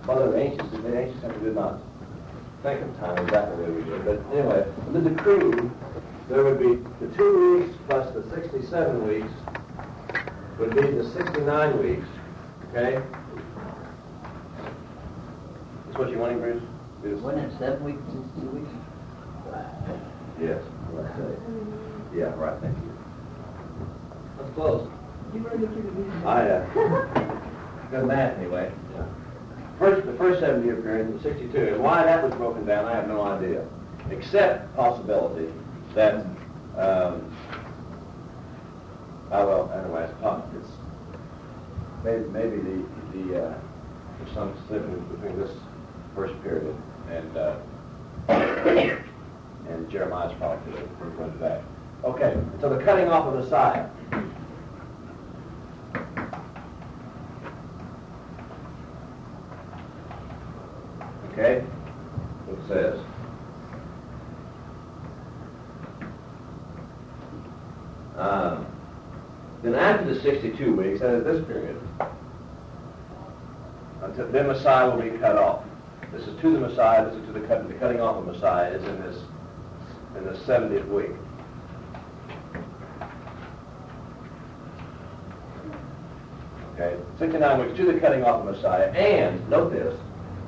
Well, the ancients simply did not think of time exactly the way we did. But anyway, in the decree, there would be the 2 weeks plus the 67 weeks would be the 69 weeks. Okay? That's what you're wanting, Bruce? Wasn't it 7 weeks, 62 weeks? Yes. Yeah, right, thank you. That's close. Good math anyway. Yeah. The first 7-year period was 62, and why that was broken down, I have no idea, except possibility that, anyway, it's maybe there's some significance between this first period and Jeremiah's probably going to that. Okay, so the cutting off of Messiah. Okay, it says, then after the 62 weeks, that is this period, then Messiah will be cut off. This is to the Messiah. This is to the cutting off of Messiah is in the 70th week. Okay, 69 weeks to the cutting off of Messiah, and note this,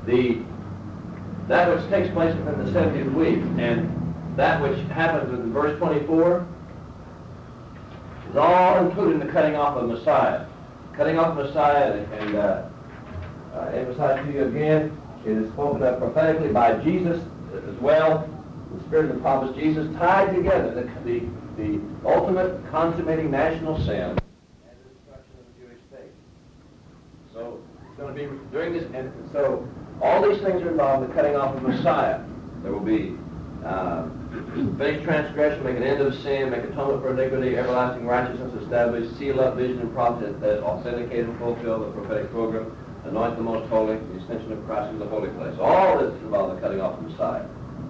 that which takes place within the 70th week and that which happens in verse 24 is all included in the cutting off of Messiah. Cutting off Messiah, and emphasize to you again, it is spoken of prophetically by Jesus as well. The Spirit of the prophet Jesus tied together the ultimate consummating national sin and the destruction of the Jewish state. So it's going to be during this, and so all these things are involved in the cutting off of Messiah. There will be finish transgression, make an end of sin, make atonement for iniquity, everlasting righteousness established, seal up vision and prophecy that authenticate and fulfill the prophetic program, anoint the most holy, the ascension of Christ into the holy place. All this is involved in the cutting off of Messiah.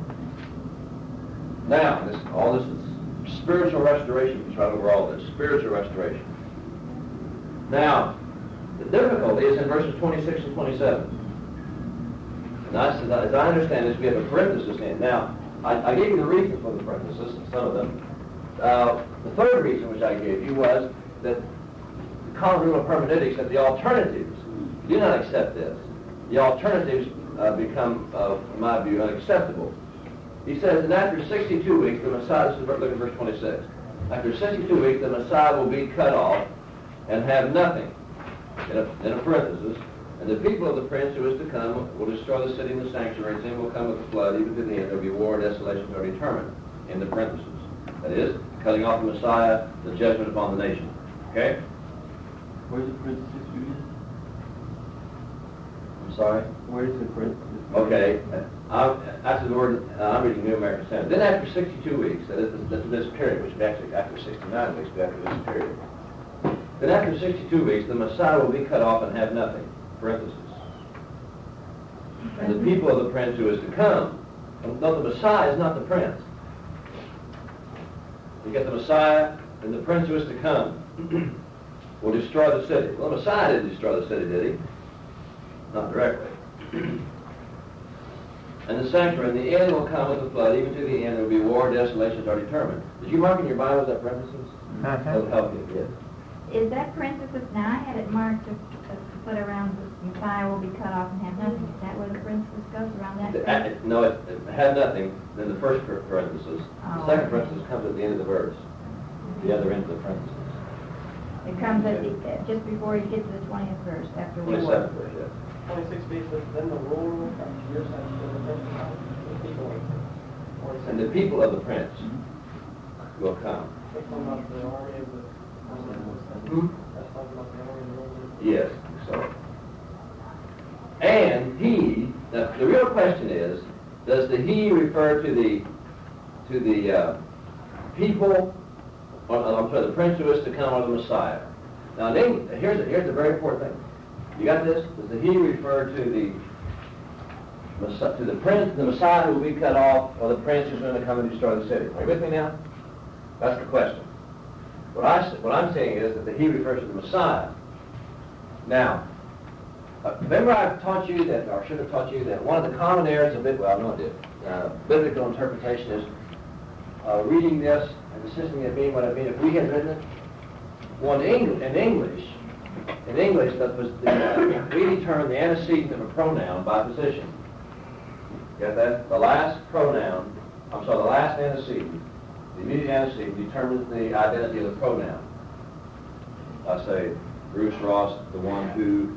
Now, all this is spiritual restoration. It's right over all this. Spiritual restoration. Now, the difficulty is in verses 26 and 27. Now, as I understand this, we have a parenthesis in. Now, I gave you the reason for the parenthesis, some of them. The third reason which I gave you was that the common rule of hermeneutics, that the alternatives do not accept this. The alternatives become, in my view, unacceptable. He says, and after 62 weeks, the Messiah, look at verse 26. After 62 weeks, the Messiah will be cut off and have nothing, in a parenthesis, and the people of the prince who is to come will destroy the city and the sanctuary, and sin will come with the flood, even to the end. There will be war and desolation are determined, in the parenthesis. That is, cutting off the Messiah, the judgment upon the nation. Okay? Where's the parenthesis again? I'm sorry? Where's the parenthesis? Okay. After the word, I'm reading New American Standard. Then after 62 weeks, that is this period, which is actually after 69 weeks, but after this period. Then after 62 weeks, the Messiah will be cut off and have nothing. Parenthesis. And the people of the prince who is to come. No, the Messiah is not the prince. You get the Messiah, and the prince who is to come will destroy the city. Well, the Messiah didn't destroy the city, did he? Not directly. And the sanctuary, and the end will come with the flood, even to the end there will be war, desolations are determined. Did you mark in your Bible that parenthesis? That'll help you, yes. Is that parenthesis, now I had it marked to put around the Messiah will be cut off and have nothing. Is that where the parenthesis goes, around that? No, it had nothing, then the first parenthesis. The second parenthesis comes at the end of the verse, the other end of the parenthesis. It comes at just before you get to the 20th verse, after we 27th verse, yes. 26 feet, then the ruler comes to your side of the people. And the people of the prince will come. That's talking about the army of the... That's talking about the army of the Roman. Yes, so. And he, the real question is, does the he refer to the people, I'm sorry, the prince who is to come, or the Messiah? Now, here's the very important thing. You got this? Does the he refer to the prince, the Messiah who will be cut off, or the prince who's going to come and destroy the city? Are you with me now? That's the question. What I'm saying is that the he refers to the Messiah. Now, Remember I've taught you that, or should have taught you that one of the common errors of biblical interpretation is reading this and insisting it being what it means. If we had written it, in English, we determine the antecedent of a pronoun by position. Get that? The last antecedent, the immediate antecedent determines the identity of the pronoun. I say, Bruce Ross, the one who,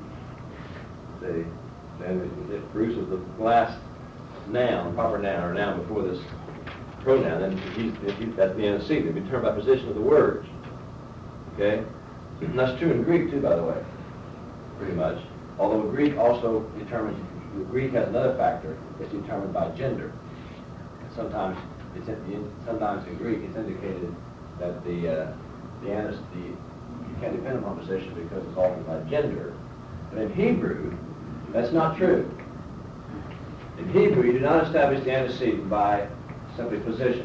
if Bruce is the last noun, proper noun, or noun before this pronoun, then that's the antecedent, determined by position of the words. Okay? And that's true in Greek too, by the way, pretty much. Although Greek also determines, Greek has another factor, it's determined by gender. Sometimes in Greek it's indicated that you can't depend upon position because it's altered by gender. But in Hebrew, that's not true. In Hebrew, you do not establish the antecedent by simply position.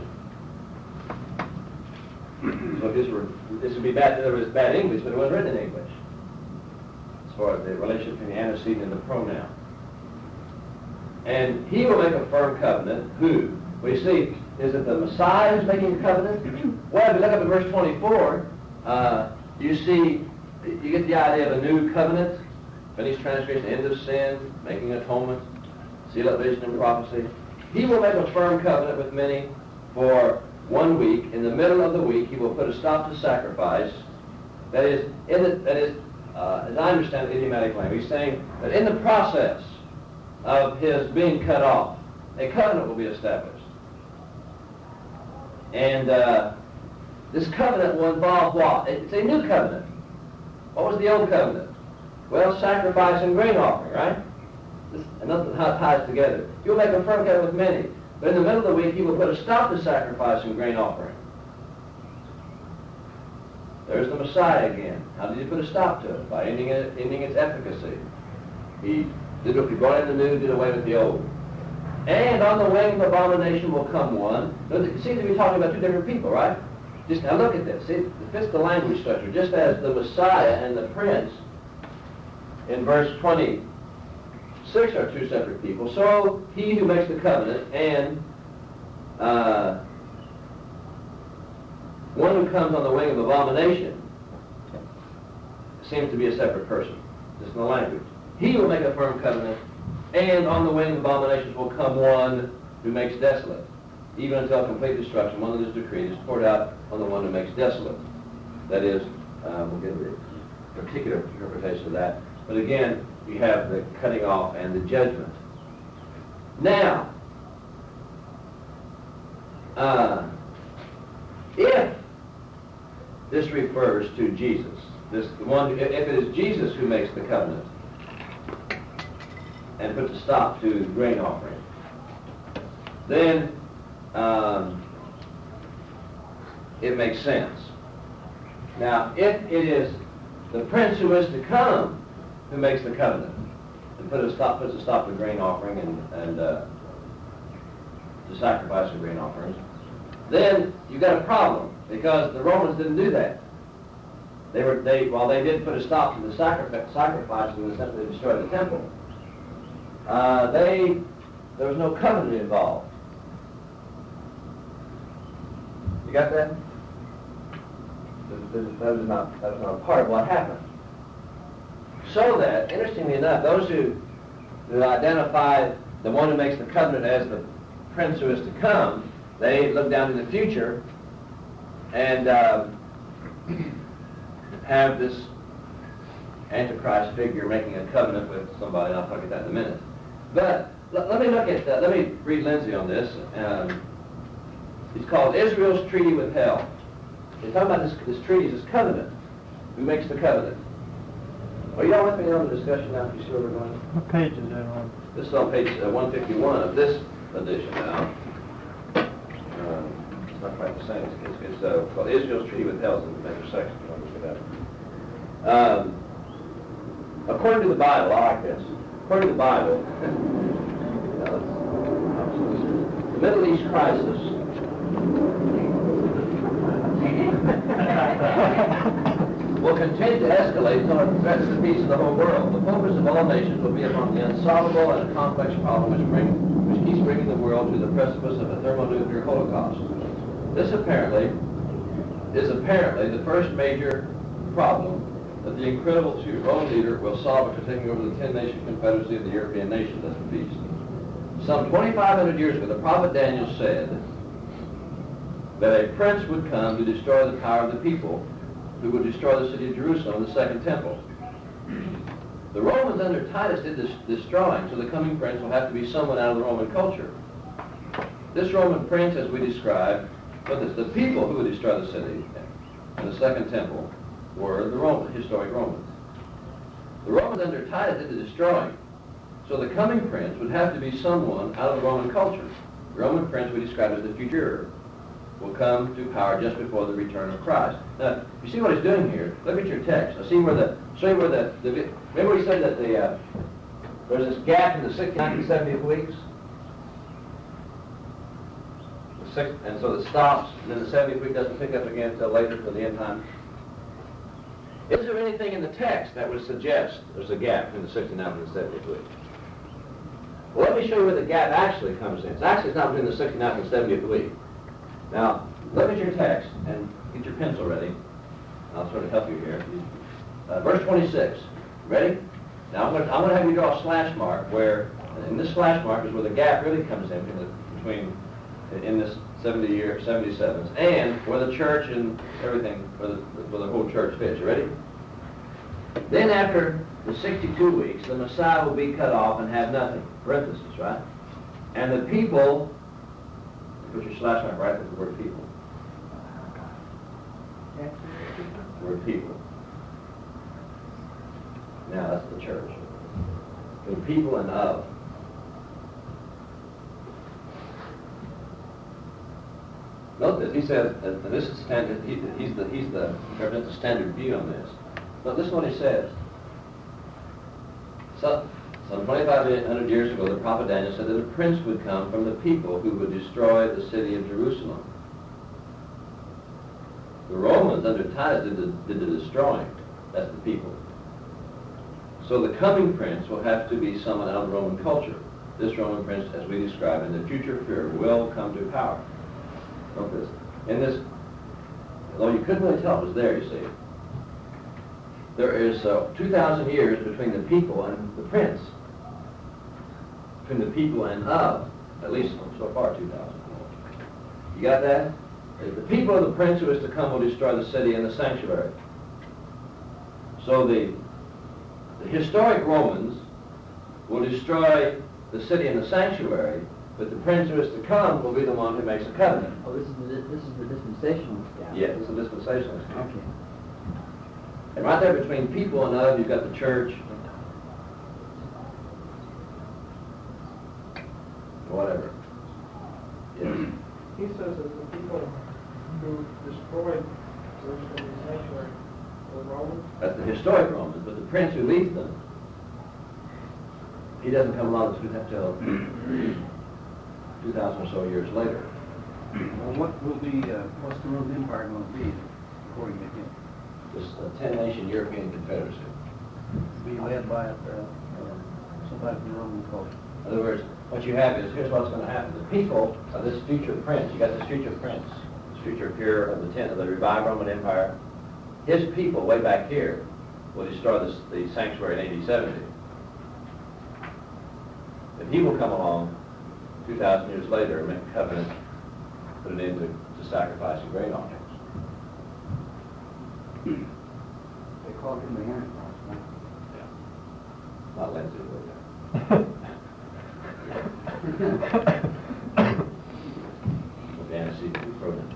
So this would be bad. There was bad English, but it wasn't written in English. As far as the relationship between the antecedent and the pronoun. And he will make a firm covenant. Who? Well, you see, is it the Messiah who's making a covenant? Well, if you look up at verse 24, you get the idea of a new covenant, finished transgression, end of sin, making atonement, seal up vision and prophecy. He will make a firm covenant with many for 1 week. In the middle of the week, he will put a stop to sacrifice. That is, as I understand the idiomatic language, he's saying that in the process of his being cut off, a covenant will be established. And this covenant will involve what? It's a new covenant. What was the old covenant? Well, sacrifice and grain offering, right? And that's how it ties together. You'll make a firm covenant with many, but in the middle of the week, he will put a stop to sacrifice and grain offering. There's the Messiah again. How did he put a stop to it? By ending its efficacy. He brought in the new, did away with the old. And on the wing of abomination will come one. Now, it seems to be talking about two different people, right? Just now look at this. See, it fits the language structure. Just as the Messiah and the Prince in verse 26 are two separate people, so he who makes the covenant and one who comes on the wing of abomination seems to be a separate person. Just in the language. He will make a firm covenant, and on the wing of abominations will come one who makes desolate. Even until complete destruction, one that is decreed is poured out on the one who makes desolate. That is, we'll get the particular interpretation of that. But again, you have the cutting off and the judgment. Now, if this refers to Jesus, if it is Jesus who makes the covenant and puts a stop to the grain offering, then it makes sense. Now, if it is the Prince who is to come who makes the covenant and puts a stop to grain offering and to sacrifice of grain offerings, then you've got a problem, because the Romans didn't do that. While they did put a stop to the sacrifices in the sense they destroyed the temple, there was no covenant involved. You got that? That was not a part of what happened. So that, interestingly enough, those who identify the one who makes the covenant as the Prince who is to come, they look down in the future and have this Antichrist figure making a covenant with somebody, and I'll talk about that in a minute. But let me read Lindsay on this. It's called Israel's Treaty with Hell. They're talking about this treaty, this covenant. Who makes the covenant? Are you all with me on the discussion now? You see where we're going? What page is that on? This is on page 151 of this edition now. It's not quite the same. It's called Israel's Treaty with Hell. It's in the major section. You want to look at that. According to the Bible, I like this. According to the Bible, the Middle East crisis will continue to escalate until it threatens the peace of the whole world. The focus of all nations will be upon the unsolvable and complex problem which keeps bringing the world to the precipice of a thermonuclear holocaust. This is apparently the first major problem that the incredible Roman leader will solve after taking over the 10-nation confederacy of the European nations. That's the peace. Some 2,500 years ago, the prophet Daniel said that a prince would come to destroy the power of the people, who would destroy the city of Jerusalem and the second temple. The Romans under Titus did this destroying, so the coming prince will have to be someone out of the Roman culture. This Roman prince, as we described, but the people who would destroy the city and the second temple were the historic Romans. The Romans under Titus did the destroying, so the coming prince would have to be someone out of the Roman culture. The Roman prince we describe as the future will come to power just before the return of Christ. Now, you see what he's doing here? Look at your text. Now, remember we said that there's this gap in the 69th and 70th weeks? And so it stops, and then the 70th week doesn't pick up again until later, till the end time. Is there anything in the text that would suggest there's a gap between the 69th and the 70th week? Well, let me show you where the gap actually comes in. It's not between the 69th and 70th week. Now, look at your text and get your pencil ready. I'll sort of help you here. Verse 26. Ready? Now, I'm going to have you draw a slash mark where, and this slash mark is where the gap really comes in in this 77s, and where the church and everything, where the whole church fits. You ready? Then after the 62 weeks, the Messiah will be cut off and have nothing. Parenthesis, right? And the people, put your slash mark right with the word people. Word people. Now that's the church. The people and of. Note this. He says, and this is standard. He represents the standard view on this. But listen to what he says. Some 2,500 years ago, the prophet Daniel said that a prince would come from the people who would destroy the city of Jerusalem. The Romans under Titus did the destroying. That's the people. So the coming prince will have to be someone out of Roman culture. This Roman prince, as we describe in the future fear, will come to power. Note this. In this, although you couldn't really tell it was there, you see. There is 2,000 years between the people and the prince. Between the people and of, at least so far 2,000. You got that? The people of the prince who is to come will destroy the city and the sanctuary. So the historic Romans will destroy the city and the sanctuary, but the prince who is to come will be the one who makes a covenant. Oh, this is the dispensational. Yes, it's a dispensational. Okay. And right there between people and of, you've got the church. Whatever. Yes. He says that the people who destroyed Jerusalem and the sanctuary were Romans. That's the historic Romans, but the prince who leads them, he doesn't come along until 2,000 or so years later. Well, what's the Roman Empire going to be, according to him? This 10-nation European confederacy. Be led by somebody from the Roman culture. In other words, what you have is, here's what's going to happen. The people of this future prince, you got this future prince, this future peer of the revived Roman Empire, his people way back here will destroy the sanctuary in AD 70. And he will come along 2,000 years later and make a covenant, put an end to sacrificing grain offerings. They called him the Antichrist, right? Yeah. Not Lindsay, but with antecedent pronouns.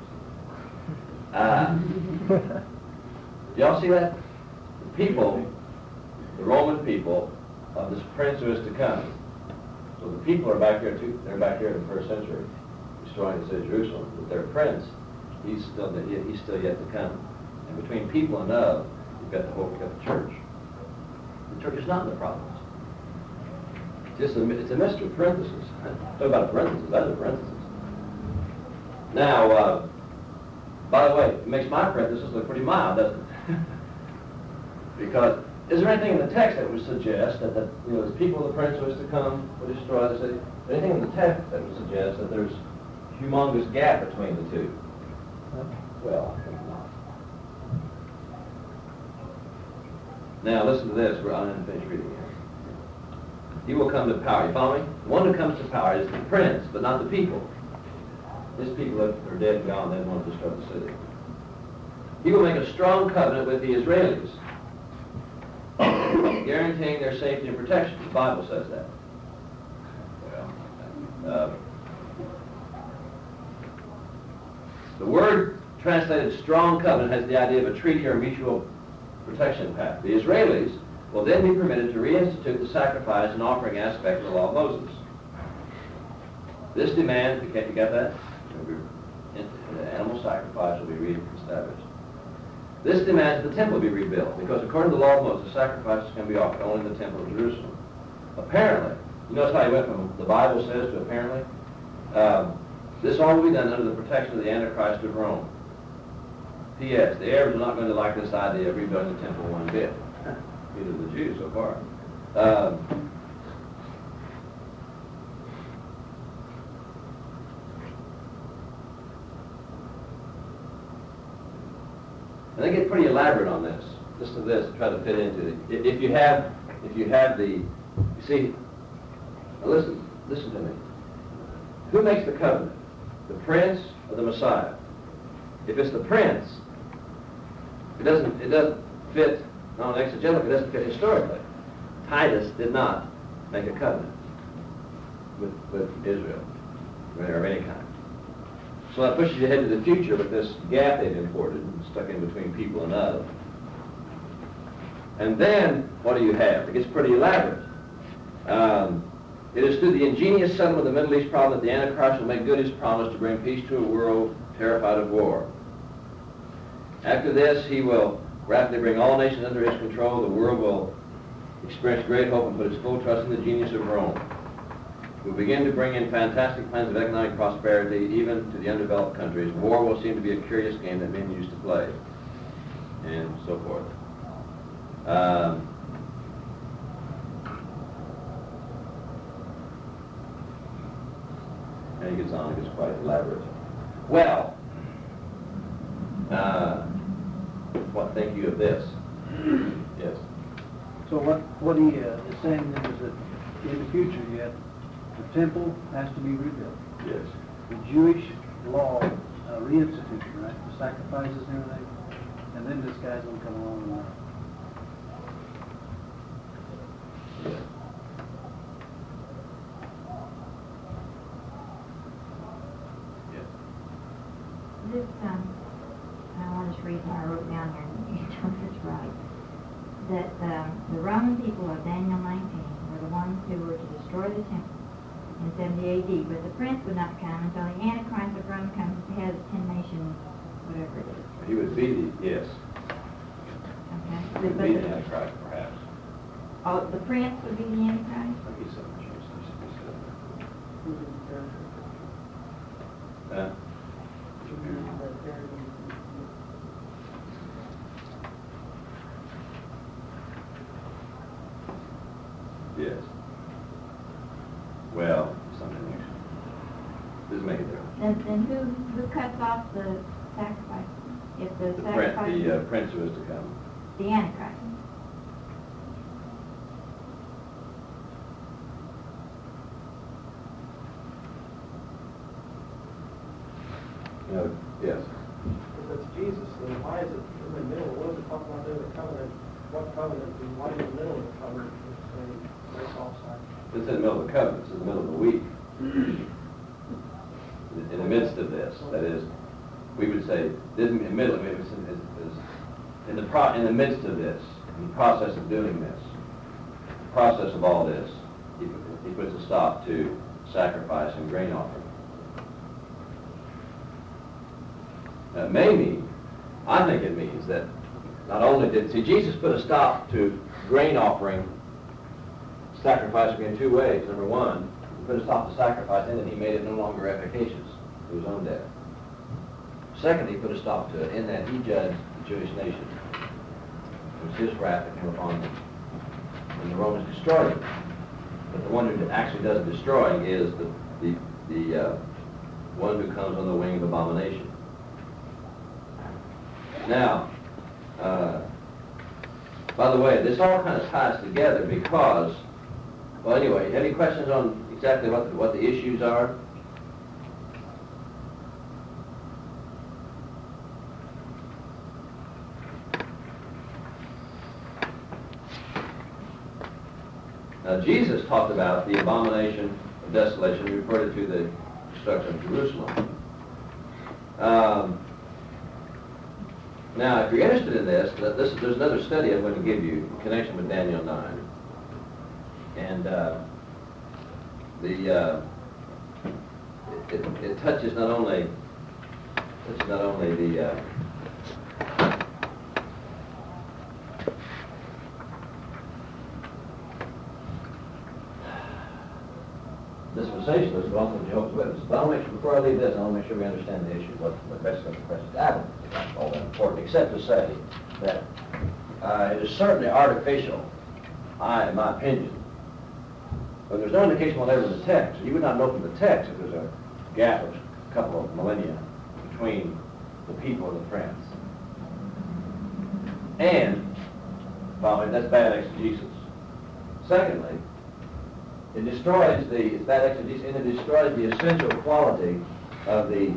Do y'all see that? The people, the Roman people of this prince who is to come. So the people are back here too. They're back here in the 1st century, destroying the city of Jerusalem. But their prince, he's still yet to come. And between people and of, you've got the church. The church is not in the province. It's a mystery. Parenthesis. Talk about a parenthesis. That's a parenthesis. Now, by the way, it makes my parenthesis look pretty mild, doesn't it? Because is there anything in the text that would suggest that the people of the prince was to come would destroy the city? Anything in the text that would suggest that there's a humongous gap between the two? Well, I think not. Now listen to this. We're on finish reading here. He will come to power. You follow me? The one who comes to power is the prince, but not the people. These people are dead and gone. They want to destroy the city. He will make a strong covenant with the Israelis, guaranteeing their safety and protection. The Bible says that. Well, the word translated strong covenant has the idea of a treaty or mutual protection pact. The Israelis will then be permitted to reinstitute the sacrifice and offering aspect of the law of Moses. This demand, you got that? The animal sacrifice will be reestablished. This demands the temple be rebuilt, because according to the law of Moses, sacrifices can be offered only in the temple of Jerusalem. Apparently, you notice how he went from the Bible says to apparently? This all will be done under the protection of the Antichrist of Rome. P.S. The Arabs are not going to like this idea of rebuilding the temple one bit. Neither the Jews so far. And they get pretty elaborate on this. Listen to this, try to fit into it. If you have the, you see, listen to me. Who makes the covenant? The prince or the Messiah? If it's the prince, it doesn't fit, not exegetically, it doesn't fit historically. Titus did not make a covenant with Israel, or of any kind. So that pushes you ahead to the future with this gap they've imported, stuck in between people and us. And then, what do you have? It gets pretty elaborate. It is through the ingenious settlement of the Middle East problem that the Antichrist will make good his promise to bring peace to a world terrified of war. After this, he will rapidly bring all nations under his control. The world will experience great hope and put its full trust in the genius of Rome. We'll begin to bring in fantastic plans of economic prosperity, even to the undeveloped countries. War will seem to be a curious game that men used to play, and so forth. And he gets on, it gets quite elaborate. Well, what think you of this? Yes. So what he is saying then is that in the future yet, the temple has to be rebuilt. Yes. The Jewish law reinstituted, right? The sacrifices and everything. And then this guy's going to come along and Yes. Yes. This, I want to read what I wrote down here, and you tell me if it's right. That the Roman people of Daniel 19 were the ones who were to destroy the temple in 70 A.D., but the prince would not come until the Antichrist of Rome comes to head of 10 nations, whatever it is. He would be the, yes. Okay? He would be the Antichrist, perhaps. Oh, the prince would be the Antichrist? I think he said yes. Well, something like that. Doesn't make it difference. Then who cuts off the sacrifice? If the sacrifice... The prince who is to come. The Antichrist. Yes. If it's Jesus, then why is it in the middle? What is it talking about there, the covenant? What covenant, and why in the middle of the covenant is a break off sign? It's in the middle of the covenant. It's in the middle of the week. In the midst of this, that is, we would say, in the middle of it, in the midst of this, in the process of doing this, the process of all this, he puts a stop to sacrifice and grain offering. That may mean, I think it means that not only did, see, Jesus put a stop to grain offering, sacrificing in two ways. Number one, he put a stop to sacrifice in that he made it no longer efficacious to his own death. Second, he put a stop to it in that he judged the Jewish nation. It was his wrath that came upon them. And the Romans destroyed them. But the one who actually does the destroying is the one who comes on the wing of abomination. Now, by the way, this all kind of ties together because, well, anyway, any questions on exactly what the issues are? Now, Jesus talked about the abomination of desolation. He referred it to the destruction of Jerusalem. Now, if you're interested in this, there's another study I'm going to give you in connection with Daniel 9. And it touches not only the dispensationalists, but also Jehovah's Witnesses. But I want to make sure, before I leave this, I want to make sure we understand the issue, what basically the questions. I don't think that's all that important, except to say that it is certainly artificial, in my opinion, but there's no indication whatever in the text. You would not know from the text if there's a gap of a couple of millennia between the people and the prince. And, finally, that's bad exegesis. Secondly, it destroys it's bad exegesis, and it destroys the essential quality of the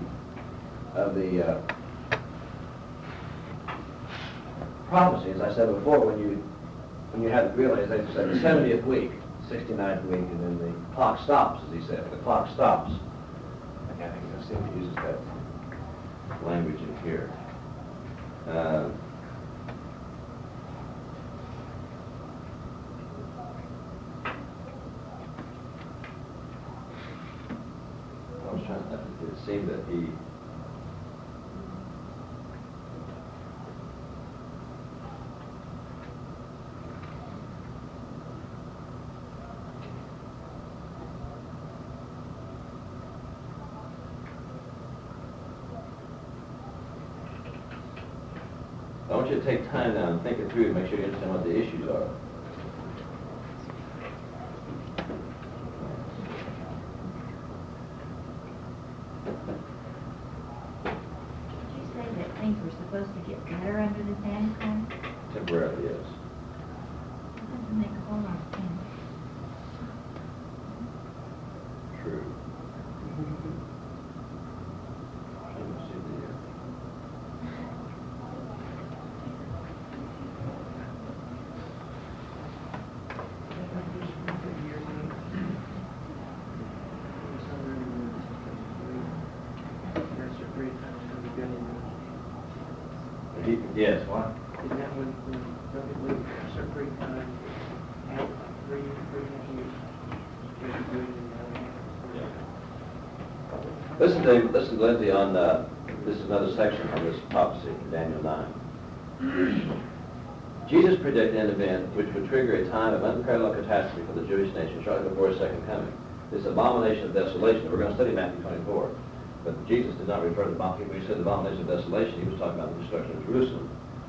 prophecy. As I said before, when you have really, as they said, the 70th week, 69th week, and then the clock stops, as he said. The clock stops. I can't think of if he uses that language in here. I was trying to, it seemed that he I want you to take time now and think it through to make sure you understand what the issues are. Did you say that things were supposed to get better under this Antichrist? Temporarily, yes. That doesn't make a whole lot of sense. True. Let me see the, yes, what? Isn't that when certain time, out 3.5 years? Listen, Lindsay, on this is another section from this prophecy in Daniel 9. Jesus predicted an event which would trigger a time of unparalleled catastrophe for the Jewish nation shortly before his second coming. This abomination of desolation. We're going to study Matthew 24. But Jesus did not refer to when he said the abomination of desolation, he was talking about the destruction of Jerusalem.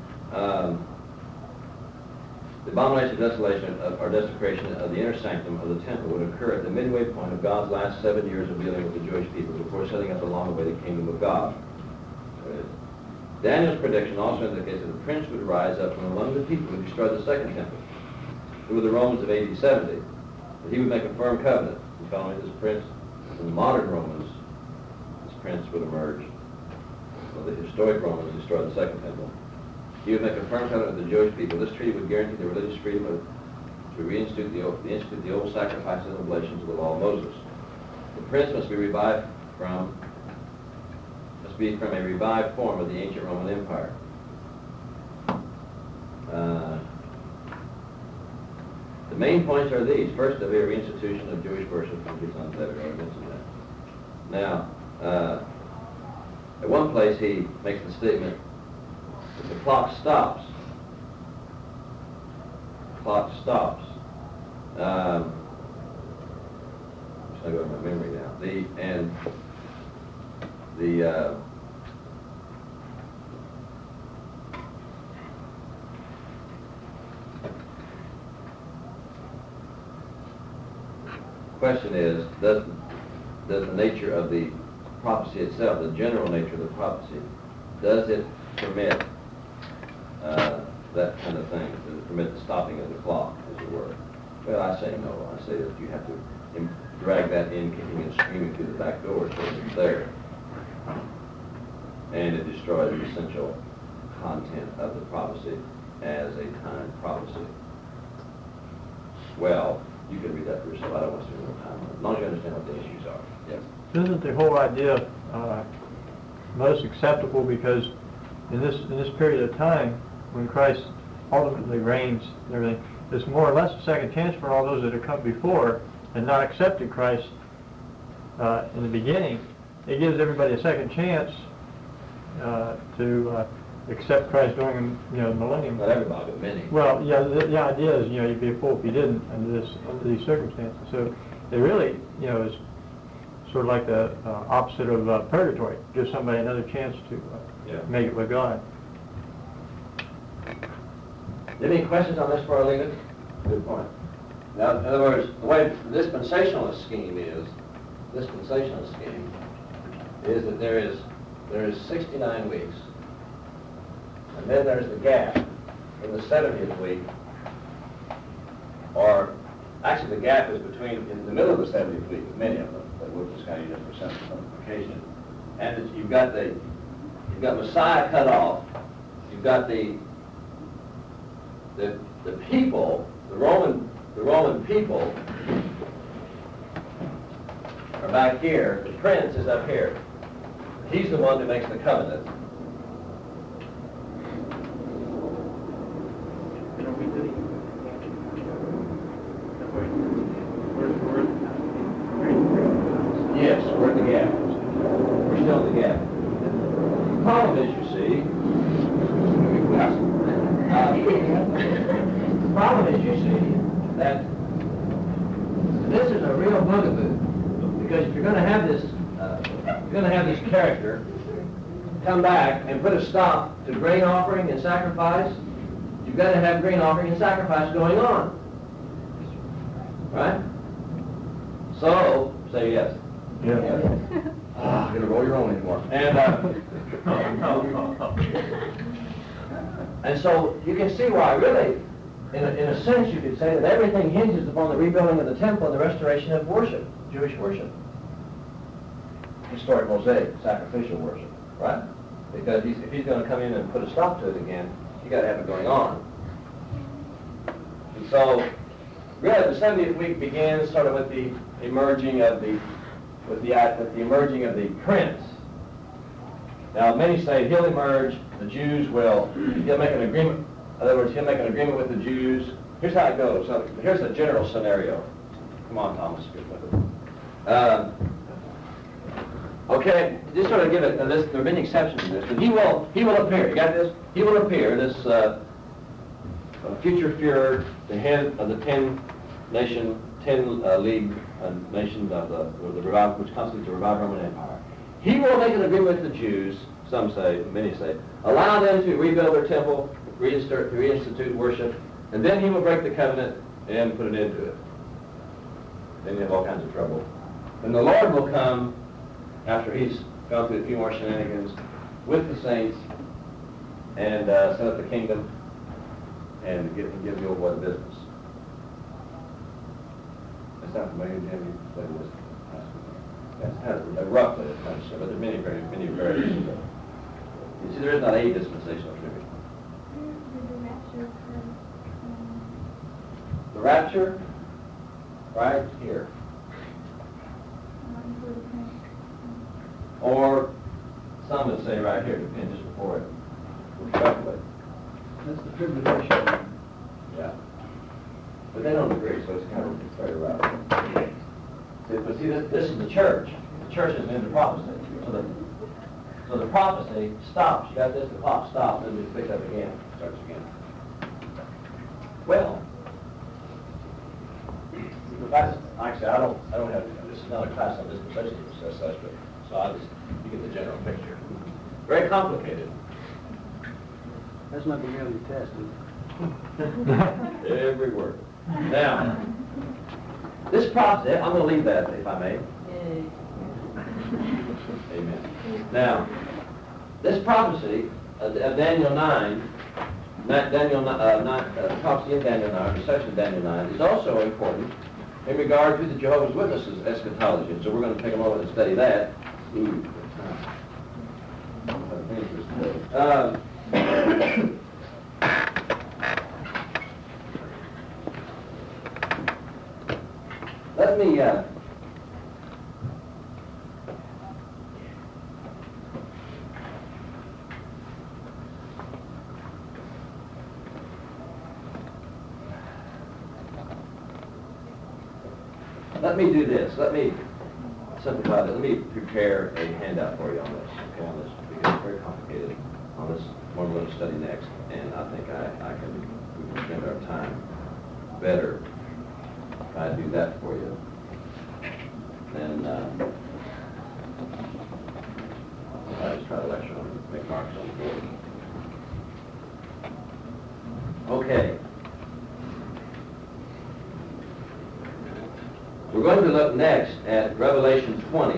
The abomination of desolation or desecration of the inner sanctum of the temple would occur at the midway point of God's last 7 years of dealing with the Jewish people before setting up the long-awaited kingdom of God. Daniel's prediction also indicates that the prince would rise up from among the people who destroyed the second temple, who were the Romans of AD 70. That he would make a firm covenant. And following this prince, in the modern Romans, this prince would emerge. Well, the historic Romans destroyed the second temple. He would make a firm covenant with the Jewish people. This treaty would guarantee the religious freedom to reinstitute the old sacrifices and oblations of the law of Moses. The prince must be from a revived form of the ancient Roman Empire. The main points are these. First, there'll be a reinstitution of Jewish worship. I already mentioned that. Now, at one place he makes the statement that the clock stops. The clock stops. I'm just going to go to my memory now. question is, does the nature of the prophecy itself, the general nature of the prophecy, does it permit that kind of thing? Does it permit the stopping of the clock, as it were? Well, I say no. I say that you have to drag that in, kicking and screaming through the back door so it's there. And it destroys the essential content of the prophecy as a time prophecy. Well, you can read that for yourself. I don't want to spend more time on it. As long as you understand what the issues are. Yes. Isn't the whole idea most acceptable because in this period of time when Christ ultimately reigns and everything, it's more or less a second chance for all those that have come before and not accepted Christ in the beginning. It gives everybody a second chance to accept Christ during the millennium. Not everybody, but many. Well, yeah, the idea is you'd be a fool if you didn't under these circumstances. So it really is sort of like the opposite of purgatory. Give somebody another chance to make it with God. Any questions on this before I leave it? Good point. Now, in other words, the way the dispensationalist scheme is that there is 69 weeks, and then there's the gap in the 70th week, or actually the gap is in the middle of the 70th week with many of them, but we'll just kind of use it for simplification. And you've got Messiah cut off. You've got the people, the Roman people are back here. The prince is up here. He's the one who makes the covenant. Yes, we're in the gap. We're still in the gap. The problem is, you see, the problem is, you see, that this is a real bugaboo, because if you're going to have this, this character come back and put a stop to grain offering and sacrifice, you've got to have grain offering and sacrifice going on, right? So say yes. Yeah. I'm going to roll your own anymore. And so you can see why, really, in a sense, you could say that everything hinges upon the rebuilding of the temple and the restoration of worship, Jewish worship. Historic Mosaic, sacrificial worship, right? Because if he's going to come in and put a stop to it again, you got to have it going on. And so, really, the 70th week begins sort of with the emerging of the prince. Now, many say he'll emerge. The Jews he'll make an agreement. In other words, he'll make an agreement with the Jews. Here's how it goes. So here's the general scenario. Come on, Thomas, get with it. Okay, just sort of give it a list. There are many exceptions to this, but he will appear. You got this? He will appear. This future Führer, the head of the 10 league nations of the revival, which constitutes the revived Roman Empire. He will make an agreement with the Jews. Some say, many say, allow them to rebuild their temple, reinstitute worship, and then he will break the covenant and put an end to it. Then you have all kinds of trouble. And the Lord will come after he's gone through a few more shenanigans with the saints and set up the kingdom and give the old boy the business. That sounds familiar, Jim? You played this. That's kind of roughly, but there are many variations. You see, there is not a dispensational tribute. The rapture, right here. Or some would say right here, depends just before it. Respectfully. That's the tribulation. Yeah. But they don't agree, so it's kind of very rough. But see, this is the church. The church is in the prophecy. So the prophecy stops. You got this, the clock stops, and then it picks up again. Starts again. Well, like I said, I don't have, this is not a class on dispensations as such, but so you get the general picture. Very complicated. That's not going to be on your test, is it? Every word. Now, This prophecy, I'm going to leave that, if I may. Amen. Now, this prophecy of Daniel 9, prophecy in Daniel 9, the section of Daniel 9, is also important in regard to the Jehovah's Witnesses eschatology. And so we're going to take a moment and study that. Let me do this. Let me simplify this. Let me prepare a handout for you on this. Okay, on this, because it's very complicated. On this one we're going to study next, and I think we can spend our time better if I do that for you. And I just try to lecture on it, make marks on the board. Okay. We're going to look next at Revelation 20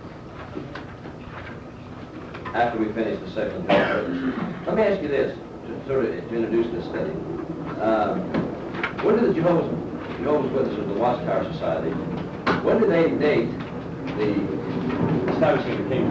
after we finish the second chapter. Let me ask you this, to introduce this study. When did the Jehovah's Witnesses, the Watchtower Society, when did they date the establishing the kingdom?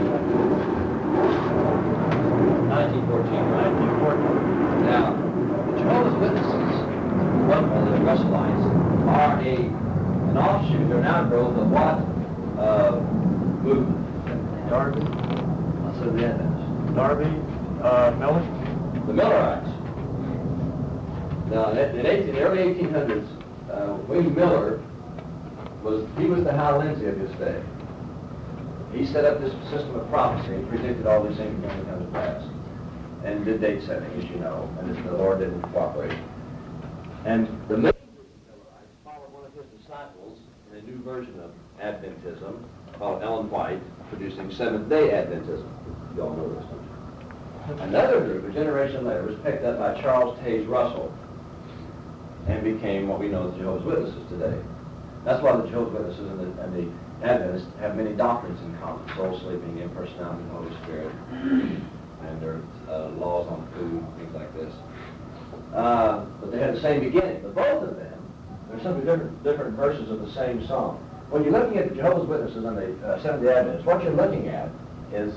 1914, right? 1914. Now, the Jehovah's Witnesses, the Russellites, are an offshoot, they're an outgrowth of what movement? Darby, So the Adventists. Darby, Miller. The Millerites. Now, in the early 1800s, William Miller was the Hal Lindsey of his day. He set up this system of prophecy and predicted all these things going to come to pass, and did date setting, as you know, and the Lord didn't cooperate. And the Millerites followed one of his disciples in a new version of Adventism called Ellen White, producing Seventh-day Adventism. You all know this, don't you? Another group, a generation later, was picked up by Charles Taze Russell and became what we know as Jehovah's Witnesses today. That's why the Jehovah's Witnesses and the Adventists have many doctrines in common: soul sleeping, impersonality, the Holy Spirit, and their laws on food, things like this. But they had the same beginning. But both of them, there's some different versions of the same song. When you're looking at the Jehovah's Witnesses and the Seventh-day Adventists, what you're looking at is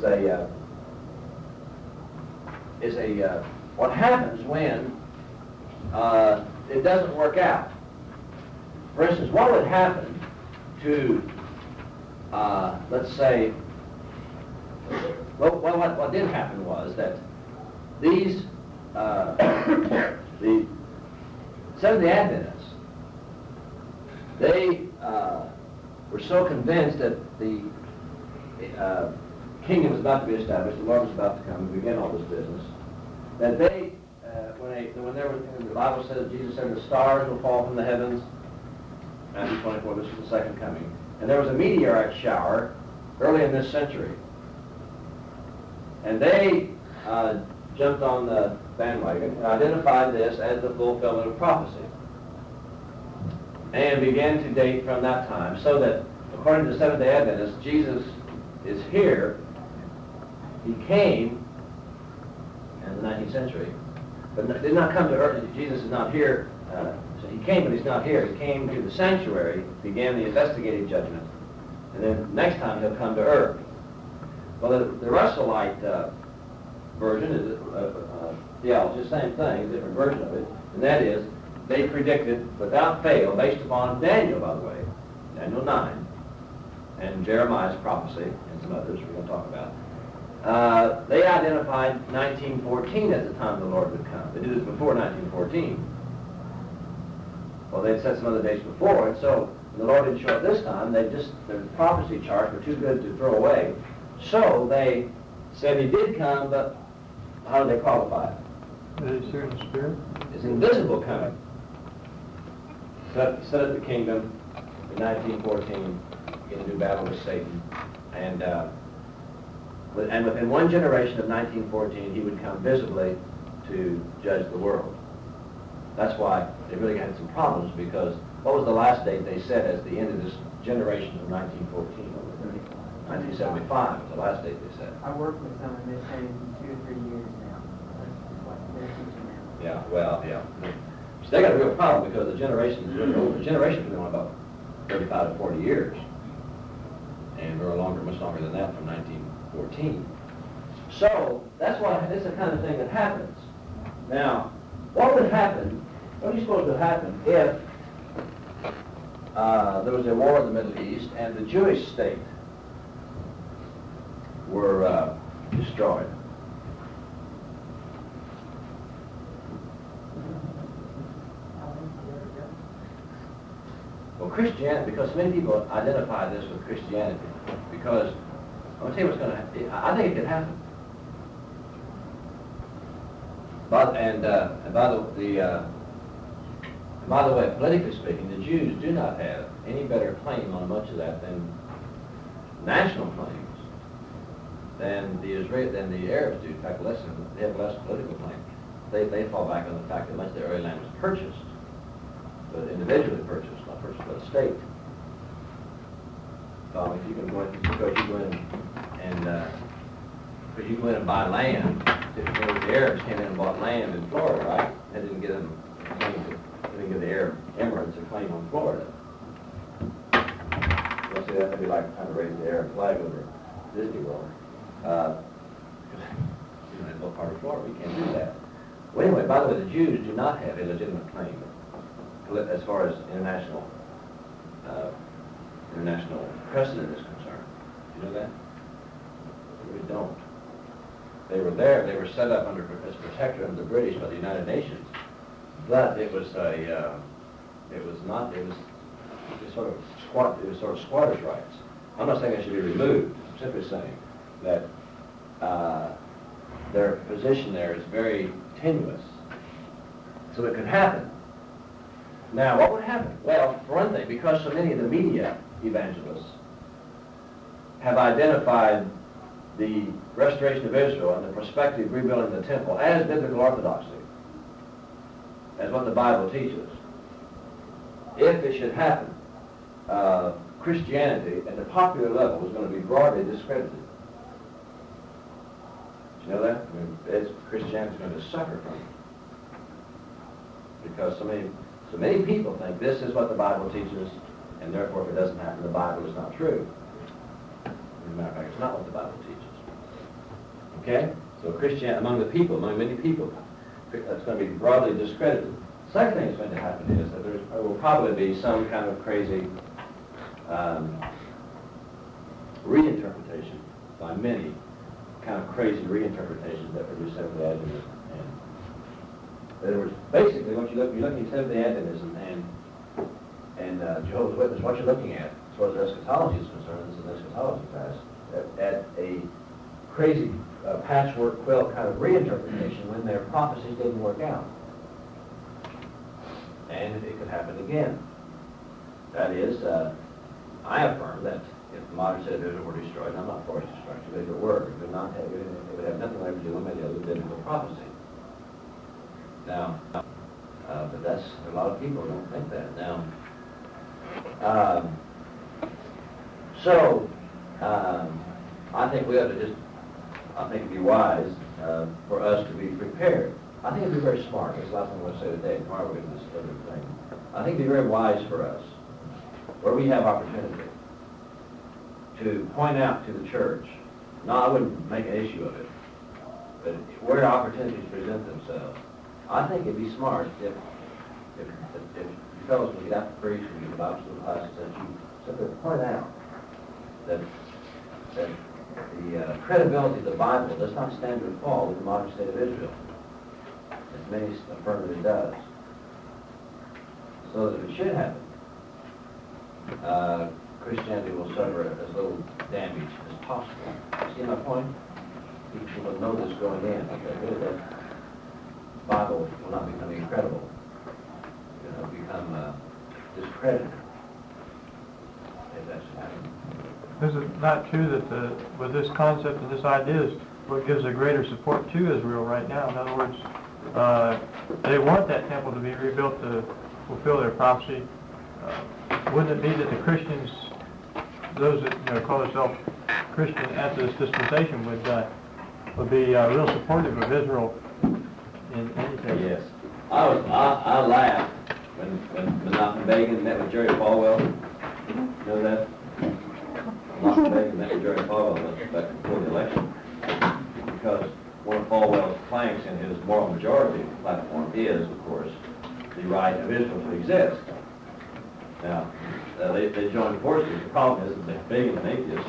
what happens when it doesn't work out. For instance, what would happen to, let's say, what did happen was that these, the Seventh-day Adventists, they were so convinced that the kingdom was about to be established, the Lord was about to come and begin all this business, that they, when there was, the Bible says, Jesus said, the stars will fall from the heavens, Matthew 24, this is the second coming, and there was a meteorite shower early in this century, and they jumped on the bandwagon and identified this as the fulfillment of prophecy, and began to date from that time, so that according to the Seventh-day Adventists, Jesus is here. He came in the 19th century, but did not come to earth. Jesus is not here. So he came, but he's not here. He came to the sanctuary, began the investigative judgment, and then next time he'll come to earth. Well, the Russellite version is theology, the same thing, a different version of it, and that is they predicted without fail, based upon Daniel, by the way, Daniel 9, and Jeremiah's prophecy, and some others we're going to talk about. They identified 1914 as the time the Lord would come. They did it before 1914. Well, they'd set some other dates before, and so when the Lord didn't show up this time, their prophecy charts were too good to throw away. So they said he did come, but how do they qualify it? Is here in the Spirit? It's invisible coming. Set up the kingdom in 1914, began to do battle with Satan, and within one generation of 1914, he would come visibly to judge the world. That's why they really had some problems, because what was the last date they set as the end of this generation of 1914 over there? 1975 was the last date they set. I work with some and they're saying 2 or 3 years now. That's what they're teaching now. Yeah, well, yeah. So they got a real problem because the generation is really old. The generation's been on about 35 to 40 years. And we're much longer than that from 1914. So that's why this is the kind of thing that happens. Now, what would happen, what do you suppose would happen if there was a war in the Middle East and the Jewish state were destroyed? Well, Christianity, because many people identify this with Christianity, because I'm going to tell you what's going to happen. I think it could happen. But, and by the way, politically speaking, the Jews do not have any better claim on much of that than national claims than the Arabs do. In fact, they have less political claim. They fall back on the fact that much of their early land was purchased, but individually purchased, not purchased by the state. So if you can go in, because you go in and buy land, the Arabs came in and bought land in Florida, right? They didn't get them they didn't give the Arab Emirates a claim on Florida. You'll see that would be like trying to raise the Arab flag over Disney World. It's no part of Florida. We can't do that. Well, anyway, by the way, the Jews do not have a legitimate claim as far as international precedent is concerned. Do you know that? We don't. They were there. They were set up as protector of the British by the United Nations, but it was sort of squatters' rights. I'm not saying it should be removed. I'm simply saying that their position there is very tenuous. So it could happen. Now, what would happen? Well, for one thing, because so many of the media evangelists have identified the restoration of Israel and the prospective rebuilding of the temple as biblical orthodoxy, as what the Bible teaches. If it should happen, Christianity at the popular level is going to be broadly discredited. Do you know that? I mean, Christianity is going to suffer from it. Because so many people think this is what the Bible teaches, and therefore if it doesn't happen, the Bible is not true. As a matter of fact, it's not what the Bible teaches. Okay? So Christianity, among many people, that's going to be broadly discredited. The second thing that's going to happen is that there will probably be some kind of crazy reinterpretation by many, kind of crazy reinterpretations that produce Seventh-day Adventism. In other words, basically, what you're looking at Seventh-day Adventism and Jehovah's Witness, what you're looking at, as far as eschatology is concerned, this is an eschatology class, at a crazy patchwork quilt kind of reinterpretation when their prophecies didn't work out. And it could happen again. That is, I affirm that if the modern state of Israel were destroyed, and I'm not for its destruction, but if it were, it would have nothing left to do with any other biblical prophecy. Now, but there are a lot of people who don't think that. Now, I think we ought to I think it'd be wise for us to be prepared. I think it'd be very smart. That's the last thing I want to say today. Tomorrow we're going to do this other thing. I think it'd be very wise for us, where we have opportunity, to point out to the church. No, I wouldn't make an issue of it, but where opportunities present themselves, I think it'd be smart if you fellows would get out to preach and get the Bible school classes, that you simply point out that the credibility of the Bible does not stand or fall with the modern state of Israel, as many affirm that it does. So that if it should happen, Christianity will suffer as little damage as possible. See my point? People will know this going in. That Bible will not become incredible. It will become discredited. If that should happen. Is it not true that with this concept and this idea is what gives a greater support to Israel right now? In other words, they want that temple to be rebuilt to fulfill their prophecy. wouldn't it be that the Christians, those that call themselves Christian at this dispensation, would be real supportive of Israel in any case? Yes. I laughed when Menachem Begin met with Jerry Falwell. You know that? Menachem Begin met with Jerry Falwell back before the election. Because one of Falwell's planks in his moral majority platform is, of course, the right of Israel to exist. Now, they joined forces. The problem is that Begin an atheist.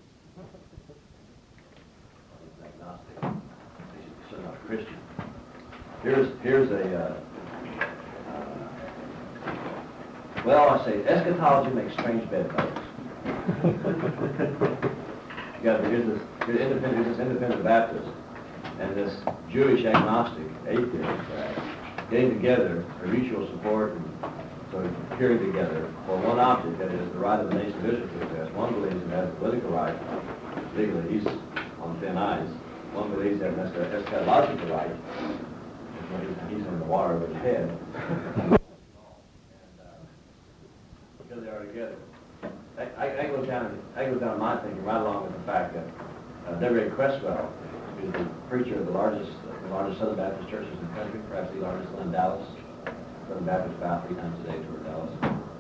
He's agnostic. He's certainly not a Christian. Here's a, well, I say eschatology makes strange bedfellows. Here's this independent Baptist and this Jewish agnostic atheist getting together for mutual support and sort of appearing together for one object, that is the right of the nation of Israel to exist. One believes it has a political right. Legally, he's on thin ice. One believes that has an eschatological right. He's in the water with his head. And because they are together. I goes down my thinking right along with the fact that Deborah Creswell, who's the preacher of the largest Southern Baptist churches in the country, perhaps the largest in Dallas. Southern Baptist about 3 times a day toward Dallas.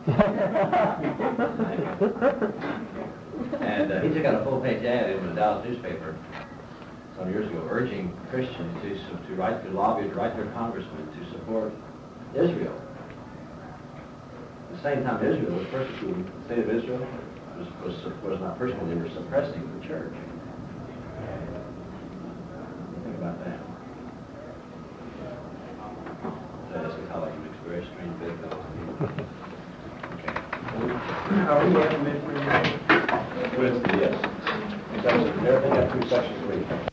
And he took out a full-page ad in the Dallas newspaper some years ago, urging Christians to write to lobbyists, write their congressmen to support Israel. At the same time, Israel was persecuting the state of Israel. Was not personally, they were suppressing the church. Think about that. That eschatology makes a very strange bedfellows to me. Okay. Are we recommending? Wednesday, yes. Everything got 2 sections for each.